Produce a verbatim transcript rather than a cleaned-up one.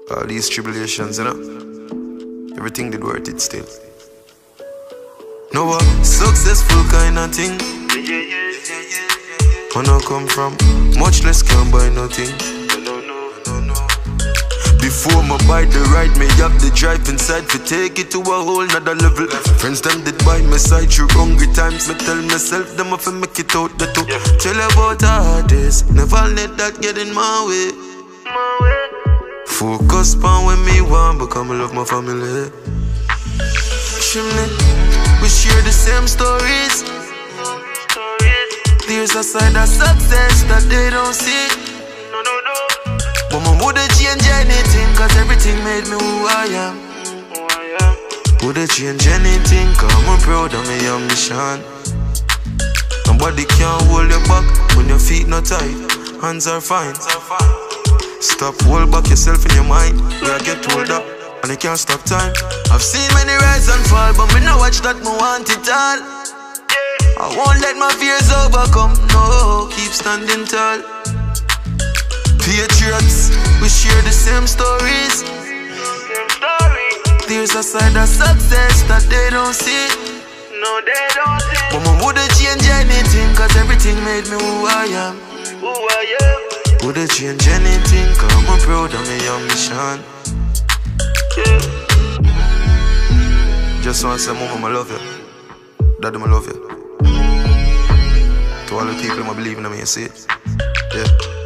All these tribulations, you know, everything did worth it still. No a successful kind of thing. When I come from, much less can buy nothing. Before me buy the ride, me have the drive inside to take it to a whole nother level. Friends them did buy my side through hungry times. Me tell myself them if I make it out the two. Tell about artists, never let that get in my way. Focus on when me want, become I love my family. Chimney, we share the same stories. There's a side of success that they don't see. But I wouldn't change anything, cause everything made me who I am. Wouldn't change anything, cause I'm proud of my ambition. Nobody can hold you back when your feet not tight, hands are fine. Stop, hold back yourself in your mind. We are get hold up, and you can't stop time. I've seen many rise and fall, but me no watch that, me want it all. I won't let my fears overcome, no, keep standing tall. Patriots, we share the same stories. There's a side of success that they don't see. No, they don't see. But I wouldn't change anything, cause everything made me who I am. Who I am. Wouldn't change anything, cause I'm proud of my ambition. Yeah. Just want to say, Mama, I love you. Daddy, I love you. To all the people who believe in me, you see it. Yeah.